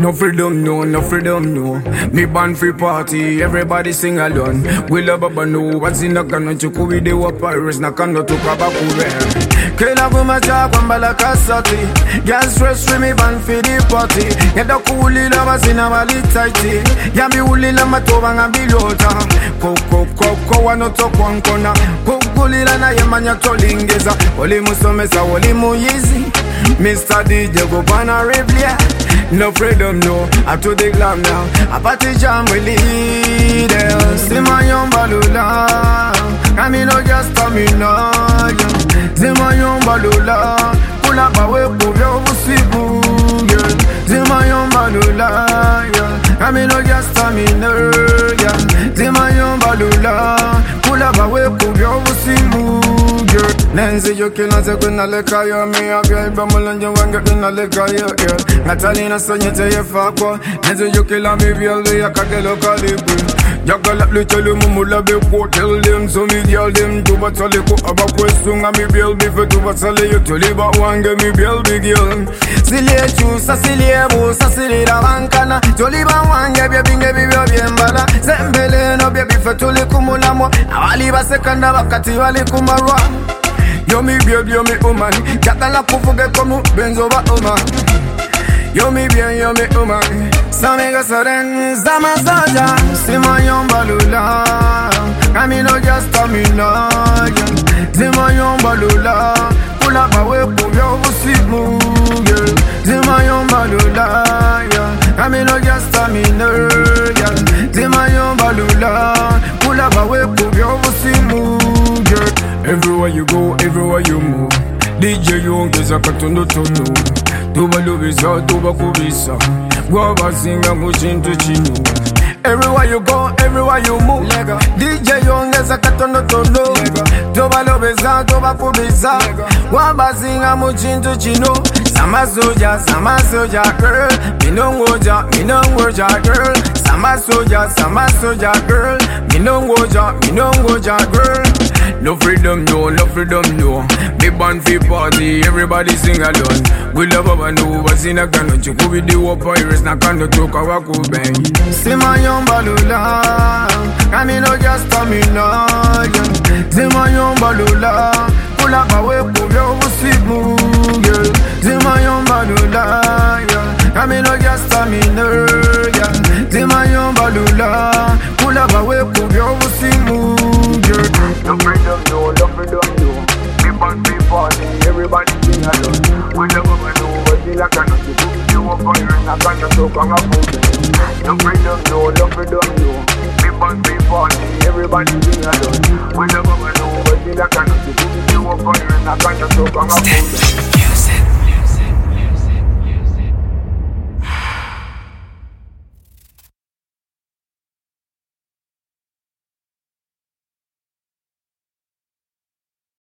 No freedom, no. Me band free party, everybody sing along. We love Baba no, what's in the gun? Chuku with the wapires, nakando to Kabakure. Kela Gumaja, Wambala Kasati. Gas stress for me band for the party. Get the coolie lovers in our tighty. Yami Uli Lamatovang and Bilota. Koko, one not talk one corner. Kukulila na Yamanya Tolingeza. Oli Musomesa, Oli Muyizi. Mr. DJ Gopana Rivlia. No freedom, no, I to the glam now. A party jam we lead. See my young balula. I mean, no, just tell me no. See my young balula. Pull up a way, pull your sibu. See my young balula. I mean, no, just tell me no. See my young balula. Pull up a way, pull your sibu. Nancy, you cannot take when I look at you. Me, I'll be able to learn you and get in a lick at you. Natalina, son, you tell you fuck what. Nancy, you kill me, real day, I can't get a calibre. Jagala, little mumula, be quote, tell them, so me, yell them, to what I look about question. I'm a real before to what I you to live at one, give me real big girl. Silly, choose a silly, a silly, a wankana. To live at one, give you being a baby, and bala. Sembele, no baby, for to live kumulamo. I'll leave a second of a cativali kumara. Yo mi baby, yo mi woman. Jata la kufuge komu benzo ba oma. Yo mi bien, yo mi woman. Samega saren zama soja. Sima yon balula. Camino just tell me no. Sima yon balula. Pull up a way for your musimu. Sima yon balula. Camino just tell me no. Sima yon balula. Pull up a way for your musimu. Everywhere you go, everywhere you move. DJ yongeza katondo tono. Tuba lubisa, tuba kubisa. Guava singa muchintu chino. Everywhere you go, everywhere you move. DJ yongeza katondo tono. Tuba lubisa, tuba kubisa. Guava singa muchintu chino. Sama soja girl. Minongoja girl. Sama soja girl. Minongoja girl. No freedom, no. Big band free party, everybody sing along. We love Baba no, what's in a gun? Chuku with the wapires, nakando to Kawaku bang. See my young balula. Camino just tell me no. See my young balula. Pull up a way, pull your sibu. See my young balula. Camino just tell me no. See my young balula. Pull up a way, pull your sibu. No freedom, no. People be party, everybody sing along. We never know what you like, and you won't find it, I can't talk on a phone. No freedom, no. People be party, everybody sing along. We never know what you like, and you won't find it, I can't talk on a phone.